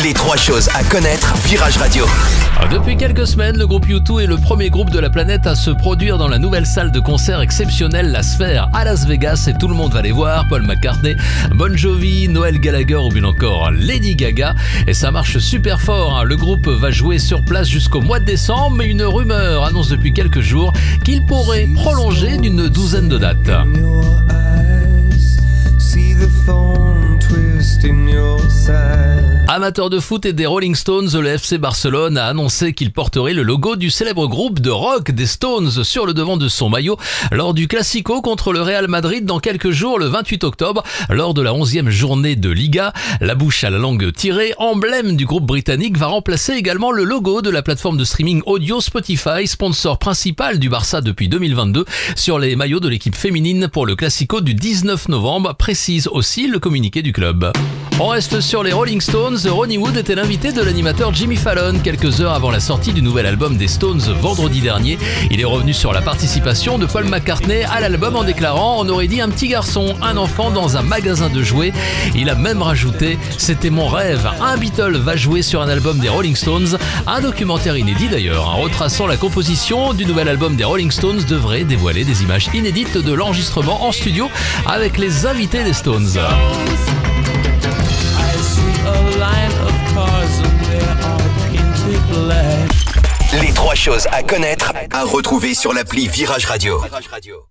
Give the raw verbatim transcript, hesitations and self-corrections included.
Les trois choses à connaître, Virage Radio. Depuis quelques semaines, le groupe U deux est le premier groupe de la planète à se produire dans la nouvelle salle de concert exceptionnelle La Sphère à Las Vegas, et tout le monde va les voir. Paul McCartney, Bon Jovi, Noel Gallagher ou bien encore Lady Gaga. Et ça marche super fort, hein. Le groupe va jouer sur place jusqu'au mois de décembre, mais une rumeur annonce depuis quelques jours qu'il pourrait prolonger d'une douzaine de dates. Amateur de foot et des Rolling Stones, le F C Barcelone a annoncé qu'il porterait le logo du célèbre groupe de rock des Stones sur le devant de son maillot lors du Classico contre le Real Madrid dans quelques jours, le vingt-huit octobre, lors de la onzième journée de Liga. La bouche à la langue tirée, emblème du groupe britannique, va remplacer également le logo de la plateforme de streaming audio Spotify, sponsor principal du Barça depuis deux mille vingt-deux, sur les maillots de l'équipe féminine pour le Classico du dix-neuf novembre, précise aussi le communiqué du club. On reste sur les Rolling Stones. Ronnie Wood était l'invité de l'animateur Jimmy Fallon quelques heures avant la sortie du nouvel album des Stones vendredi dernier. Il est revenu sur la participation de Paul McCartney à l'album en déclarant « On aurait dit un petit garçon, un enfant dans un magasin de jouets ». Il a même rajouté « C'était mon rêve, un Beatle va jouer sur un album des Rolling Stones ». Un documentaire inédit d'ailleurs, hein, retraçant la composition du nouvel album des Rolling Stones devrait dévoiler des images inédites de l'enregistrement en studio avec les invités des Stones. Les trois choses à connaître, à retrouver sur l'appli Virage Radio.